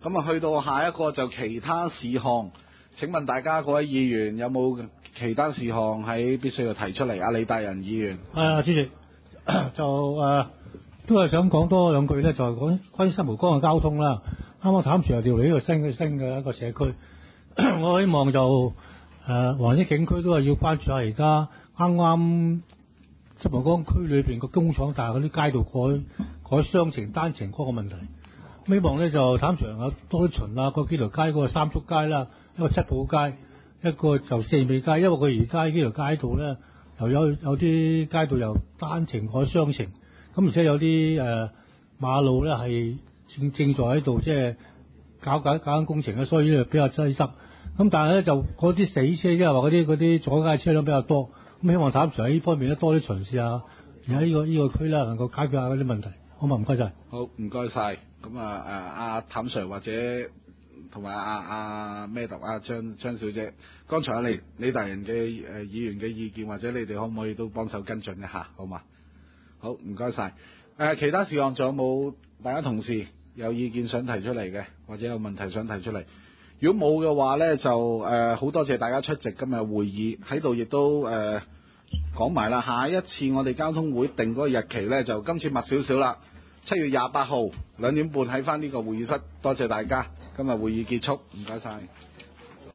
咁啊，去到下一個就其他事項。請問大家各位議員有冇其他事項喺必須要提出嚟？阿李大仁議員。 主席就都係想講多兩句咧，就係講關於新蒲崗嘅交通啦。啱啱譚 Sir 又調嚟呢個新嘅一個社區，我希望就黃色警區都係要關注下而家啱啱新蒲崗區裏邊個工廠大嗰啲街道改雙程單程嗰個問題。希望咧就譚 Sir 有多啲巡嗰幾條街，嗰個三竹街啦，一個七寶街，一個就四美街，因為佢而家呢條街道咧又有啲街道由單程改雙程，咁而且有啲馬路咧係正在喺度即係搞緊工程咧，所以咧比較擠塞。咁但係咧就嗰啲死車，即係話嗰啲阻街車輛比較多，咁希望譚 Sir 喺呢方面咧多啲巡視下，而喺呢個區咧能夠解決下嗰啲問題。好嘛，唔該晒。 好，唔該晒。咁阿譚 Sir 或者同埋阿咩讀阿張小姐，剛才李大人嘅議員嘅意見，或者你哋可唔可以都幫手跟進一下，好嘛？好，唔該晒。其他事項仲有冇大家同事有意見想提出嚟嘅，或者有問題想提出嚟？如果冇嘅話呢，就好多謝大家出席今日會議，喺度亦都講埋啦。下一次我哋交通會定嗰個日期呢，就今次密少少啦。7月28號2點半喺翻呢個會議室，多謝大家，今日會議結束，唔該晒。